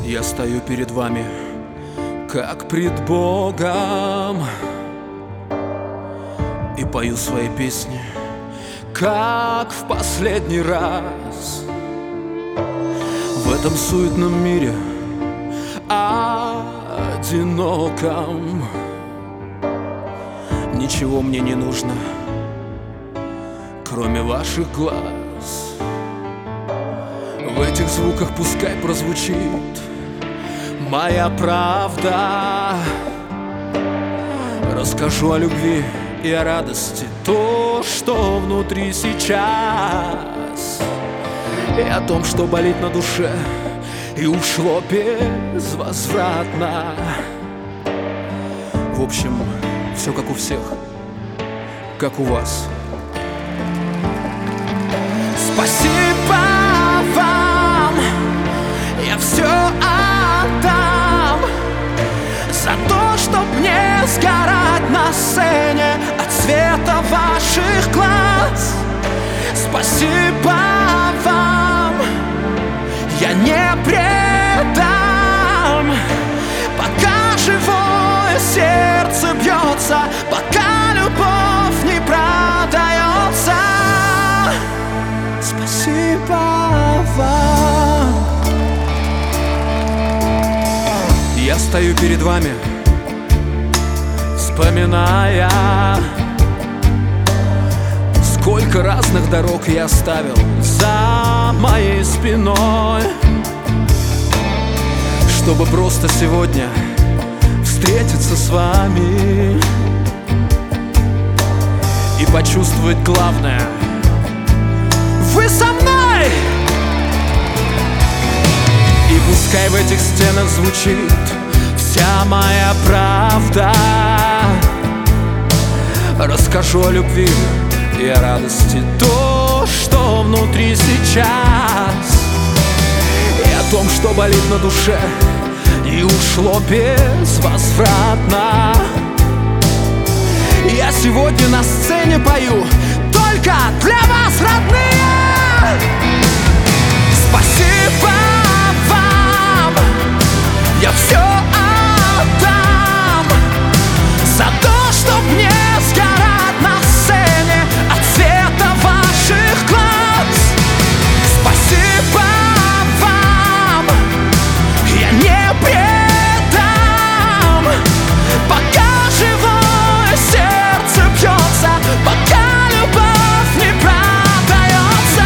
Я стою перед вами, как пред Богом, и пою свои песни, как в последний раз. В этом суетном мире одиноком ничего мне не нужно, кроме ваших глаз. В этих звуках пускай прозвучит моя правда. Расскажу о любви и о радости, то, что внутри сейчас, и о том, что болит на душе и ушло безвозвратно. В общем, все как у всех, как у вас. Спасибо вам, я все отдам за то, чтоб не сгорать на сцене от света ваших глаз. Спасибо вам, я не предам, пока живое сердце бьется, пока любовь не продается. Спасибо вам. Я стою перед вами, вспоминая, сколько разных дорог я оставил за моей спиной, чтобы просто сегодня встретиться с вами и почувствовать главное: вы со мной! И пускай в этих стенах звучит вся моя правда. Расскажу о любви и о радости, то, что внутри сейчас, и о том, что болит на душе и ушло безвозвратно. Я сегодня на сцене пою только для вас, родные. Спасибо вам, я все отдам за то, чтоб не сгорать на сцене от света ваших глаз. Спасибо вам, я не предам, пока живое сердце бьется, пока любовь не продается.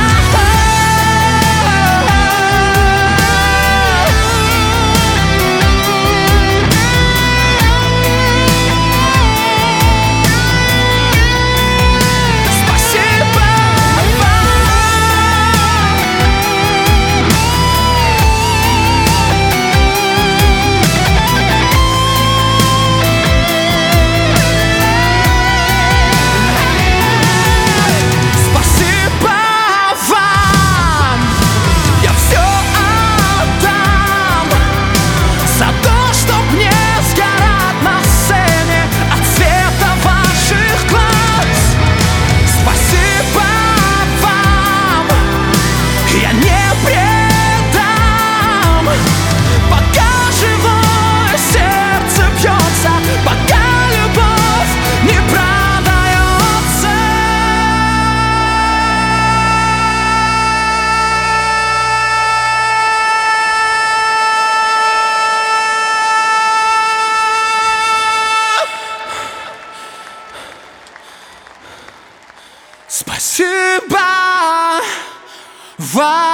Спасибо вам.